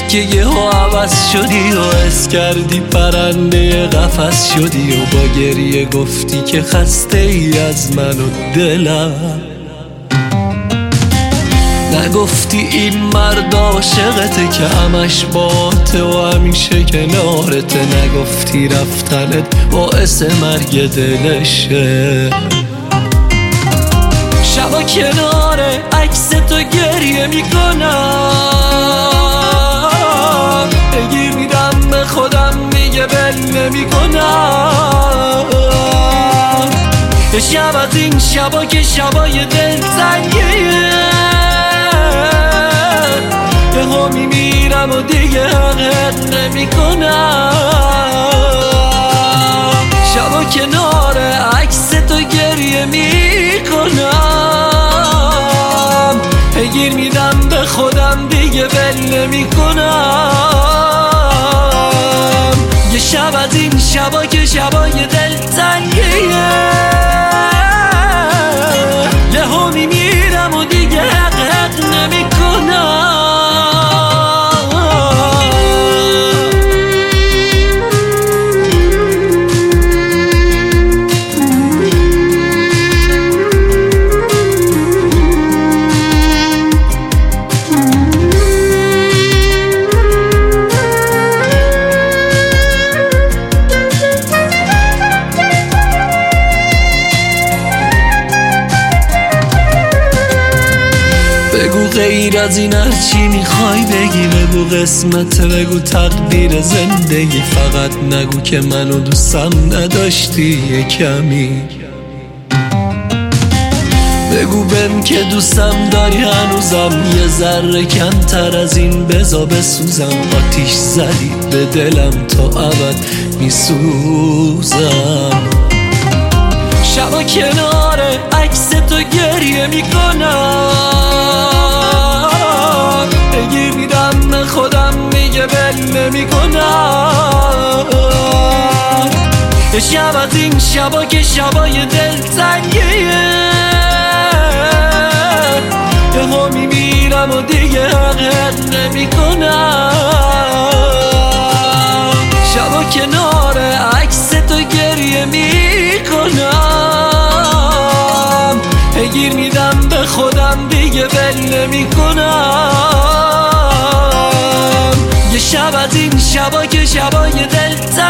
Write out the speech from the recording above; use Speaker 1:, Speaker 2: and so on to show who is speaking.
Speaker 1: که یهو عوض شدی و حس کردی پرنده قفس شدی و با گریه گفتی که خسته ای از من و دلم. نگفتی این مرد عاشقته که همش باته و همیشه کنارته. نگفتی رفتنت باعث مرگ دلشه. شبا کنار عکس تو گریه میکنم، بگیر میدم به خودم دیگه بل نمیکنم. شب از این شبا که شبای دلتنگیه، یهو میمیرم و دیگه حقیقت نمیکنم. شبا کنار عکس تو گریه میکنم، گیر میدم به خودم دیگه بل نمیکنم. یه شب از این شبا که شبای دلتنگیه، یهو میمیرم و دیگه حقیقت نمیکنم. بگو غیر از این هرچی میخوای بگی، بگو قسمت، بگو تقدیر زندگی. فقط نگو که منو دوستم نداشتی یه کمی. بگو بهم که دوستم داری هنوزم، یه ذره کمتر از این بزا بسوزم. آتیش زدی به دلم تا ابد میسوزم. شبا کنار عکس تو گریه میکنم، بگیر میدم به خودم دیگه بل نمیکنم. شب از این شبا که شبای دلتنگیه، یهو میمیرم و دیگه حقیقت نمیکنم. شبا کنار عکس تو گریه میکنم، گیر میدم به خودم دیگه بل نمیکنم. یه شب از این شبا که شبای دلتنگیه،